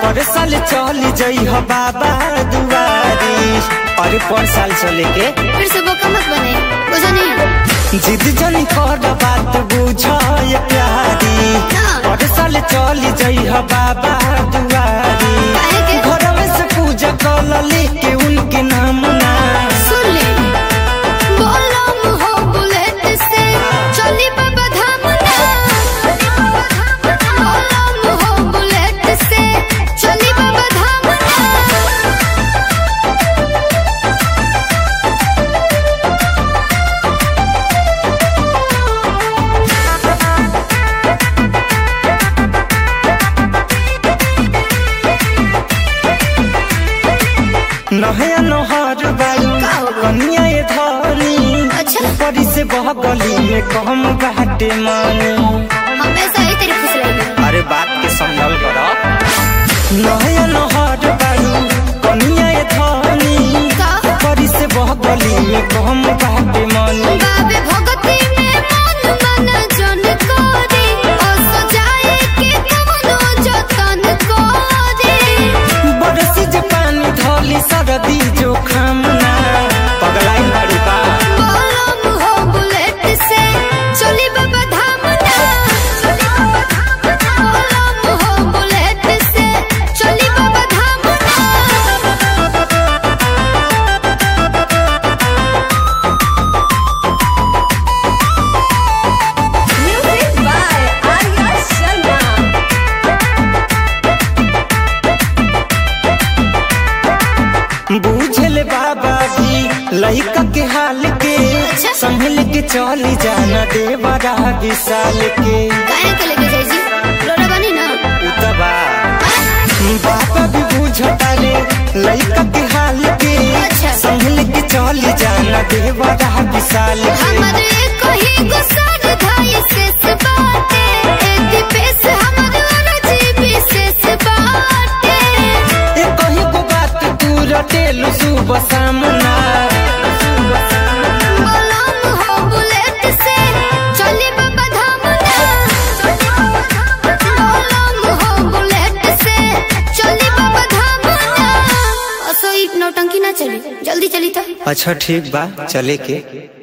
पर साल चल जई हो बाबा दुआरी। अरे पर साल चले के फिर से बोका मत बने, बुझा नहीं। जिद जनी कर बात बुझो ये प्यारी। पर साल चल जई हो बाबा दुआरी। घर में से पूजा कर लेके उनके नाम ना सुन ले बोलम हो बुलेट से चली बाबा धाम ना। बोलम हो बुलेट से चली बाबा धाम ना। नहया नहर बारू कनिया ये धनी। अच्छा परी से बह गली में कम घाटे मानी। हमेशा ही तेरी खुश रहेगी। अरे बात के संभल करो। नहया नहर बारू कनिया ये धनी। परी से बह गली में कम घाटे मानी। बाबे भगती में मन मन जन करे ओ सजाए के कमनो जतन करे। बरसी जे पानी धोली सरदी जो खामना पगलाई बारू बा। बोलम हो बुलेट से चली बाबा धाम ना। बोलम हो बुलेट से चली बाबा धाम ना। Music by Arya Sharma. बूझले बाबा भी लइका के हाल के। संभल के चली जाना देवरा विशाल के। काहे के लेके जाई जी रोड़ा बनी ना। उतबा बाबा भी बुझता रे लइका के हाल के। अच्छा। संभल के चली जाना देवरा विशाल के। हमरे कहीं गुस्सा धाई शेष बाटे एदी पेश हमर अरजी विशेष बाटे। ए कहीं को बात तू रटेलु सुबह सामना। बोलम हो बुलेट से चली बाबा धाम ना। बोलम हो बुलेट से चली बाबा धाम ना। असो एक नौटंकी ना चली, जल्दी चली तो। अच्छा ठीक बा चले के।